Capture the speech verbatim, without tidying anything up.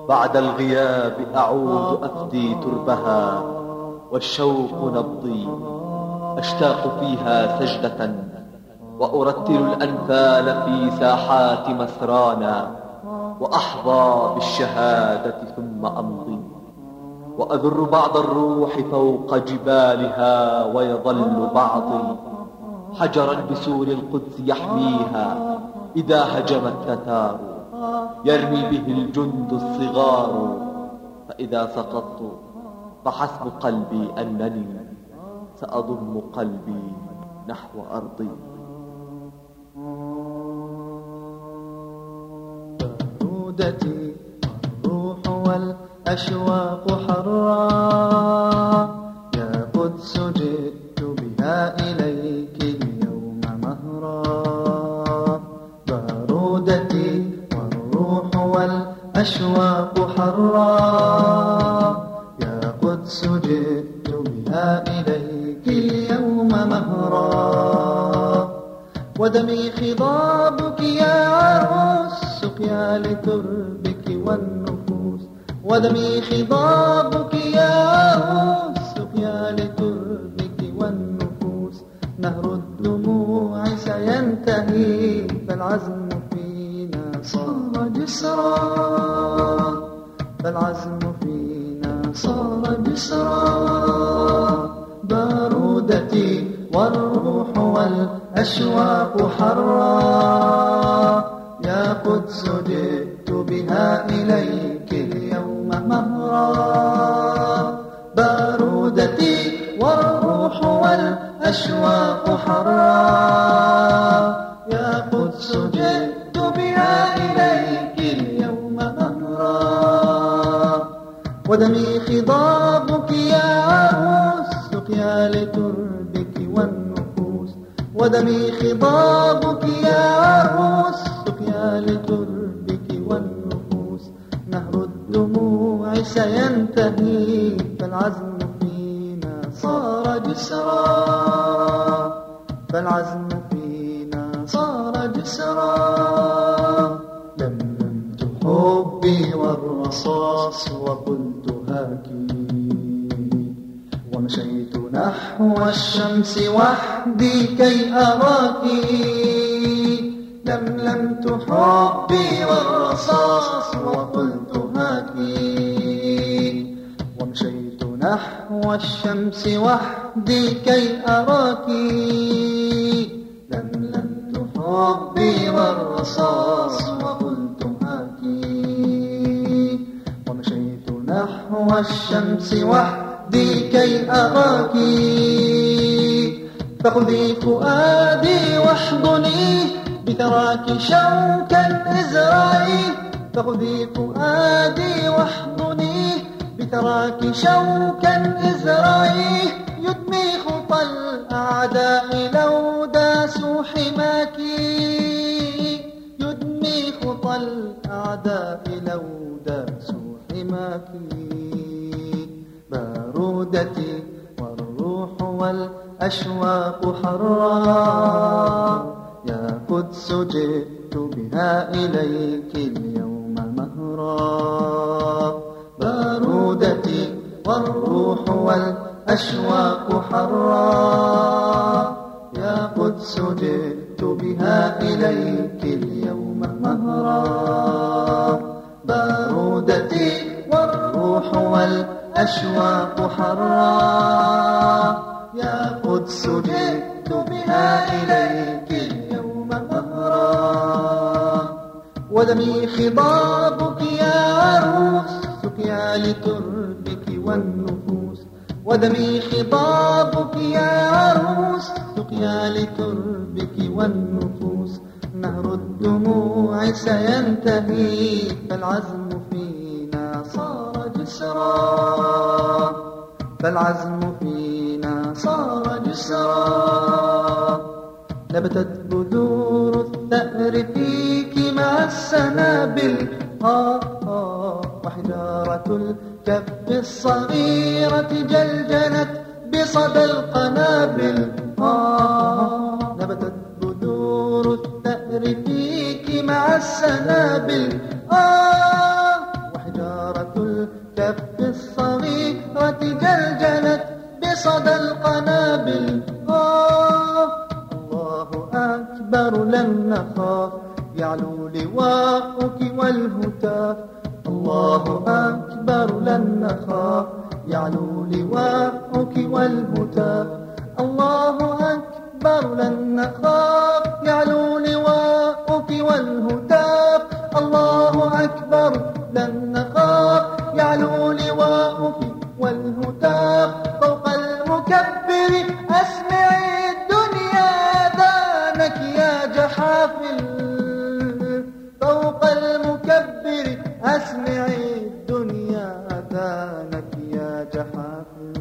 بعد الغياب أعود أفدي تربها، والشوق نبضي أشتاق فيها سجدة، وأرتل الأنفال في ساحات مسرانا، وأحظى بالشهادة ثم أمضي، وأذر بعض الروح فوق جبالها، ويظل بعضي حجرا بسور القدس يحميها، إذا هجم التتار يرمي به الجند الصغار، فإذا سقطت فحسب قلبي أنني سأضم قلبي نحو أرضي. بارودتي الروح والأشواق حرا، يا قدس جئت بها إليك اليوم مهرا. بارودتي والروح والأشواق حرا، يا قدس جئت بها إليك اليوم مهرا. ودمي خضابك يا عروس سقيا لتربك والنفوس، ودمي خضابك يا عروس سقيا لتربك والنفوس. نهر الدموع سينتهي فالعزم فينا صار جسرا، فالعزم فينا صار جسرا. بارودتي والروح والأشواق حرا، يا قدس جئت بها إليك اليوم مهرا. بارودتي والروح والأشواق حرا، يا قدس جئت بها إليك اليوم مهرا. ودمي خضابك يا عروس سقيا لتربك والنفوس، ودمي خضابك يا عروس سقيا لتربك والنفوس. نهر الدموع سينتهي فالعزم فينا صار جسرا، فالعزم فينا صار جسرا. لملمت حبي والرصاص وقلت هاكي، ومشيت نحو الشمس وحدي كي أراكِ. لملمت حبي والرصاص وقلت هاكِ، ومشيت نحو الشمس وحدي كي أراكِ. لملمت حبي والرصاص وقلت هاكِ، ومشيت نحو الشمس وحدي كي أراكِ. فخذي فؤادي واحضنيه بثراك شوكا ازرعي، فخذي فؤادي واحضنيه بثراك شوكا ازرعي. يدمي خطى الأعداء لو داسوا حماك، يدمي خطى الأعداء لو داسوا حماك. بارودتي والروح والأشواق حرا، يا قدس جئت بها إليك اليوم مهرا. بارودتي والروح والأشواق حرا، يا قدس جئت بها إليك اليوم مهرا. بارودتي والروح والأشواق حرا، يا قدس جئت بها إليك اليوم مهرا. ودمي خضابك يا عروس سقيا لتربك والنفوس، ودمي خضابك يا عروس سقيا لتربك والنفوس. نهر الدموع سينتهي فالعزم فينا صار جسرا، فالعزم فينا صار جسرا. نبتت بذور الثأر فيك مع السنابل، آه آه وحجارة الكف الصغيرة جلجلت بصدى القنابل. آه نبتت بذور الثأر فيك مع السنابل، آه وحجارة بالكف الصغيرة جلجلت بصدى القنابل. آه الله أكبر لن نخاف يعلو لواءك والهتاف. الله أكبر لن نخاف يعلو لواءك والهتاف. الله أكبر لن نخاف يعلو لواءك والهتاف. الله أكبر لن نخاف يعلو لواءك والهتاف. فوق المكبر أسمعي الدنيا أذانك يا جحافل. فوق المكبر أسمعي الدنيا أذانك يا جحافل.